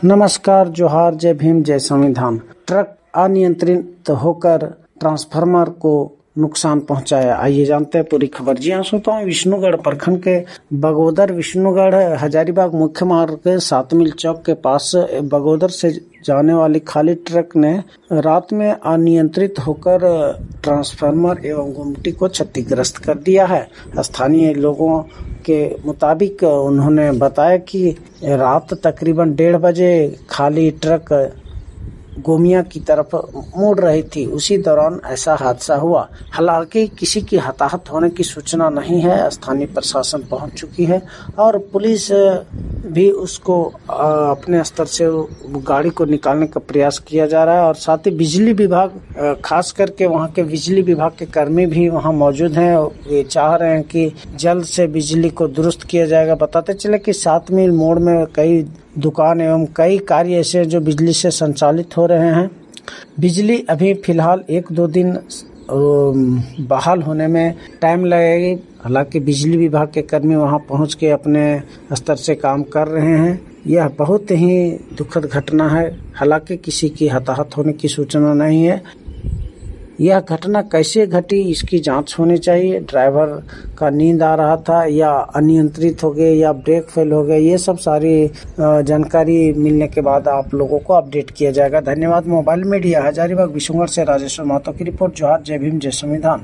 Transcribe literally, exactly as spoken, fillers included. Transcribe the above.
नमस्कार, जोहार, जय भीम, जय संविधान। ट्रक अनियंत्रित होकर ट्रांसफार्मर को नुकसान पहुंचाया। आइए जानते हैं पूरी खबर। जी हाँ श्रोताओं, विष्णुगढ़ प्रखंड के बगोदर विष्णुगढ़ हजारीबाग मुख्य मार्ग के सात मील चौक के पास बगोदर से जाने वाली खाली ट्रक ने रात में अनियंत्रित होकर ट्रांसफार्मर एवं गुमटी को क्षतिग्रस्त कर दिया है। स्थानीय लोगों के मुताबिक उन्होंने बताया कि रात तकरीबन डेढ़ बजे खाली ट्रक गोमिया की तरफ मुड़ रही थी, उसी दौरान ऐसा हादसा हुआ। हालांकि किसी की हताहत होने की सूचना नहीं है। स्थानीय प्रशासन पहुंच चुकी है और पुलिस भी उसको अपने स्तर से गाड़ी को निकालने का प्रयास किया जा रहा है। और साथ ही बिजली विभाग, खास करके वहां के बिजली विभाग के कर्मी भी वहां मौजूद हैं। ये चाह रहे हैं कि जल्द से बिजली को दुरुस्त किया जाएगा। बताते चले कि सात मील मोड़ में कई दुकान एवं कई कार्य ऐसे जो बिजली से संचालित हो रहे हैं। बिजली अभी फिलहाल एक दो दिन बहाल होने में टाइम लगेगी। हालांकि बिजली विभाग के कर्मी वहां पहुंच के अपने स्तर से काम कर रहे हैं। यह बहुत ही दुखद घटना है। हालांकि किसी की हताहत होने की सूचना नहीं है। यह घटना कैसे घटी, इसकी जांच होनी चाहिए। ड्राइवर का नींद आ रहा था या अनियंत्रित हो गए या ब्रेक फेल हो गए, ये सब सारी जानकारी मिलने के बाद आप लोगों को अपडेट किया जाएगा। धन्यवाद। मोबाइल मीडिया हजारीबाग विष्णुगढ़ से राजेश्वर महतो की रिपोर्ट। जोहार, जय भीम, जय संविधान।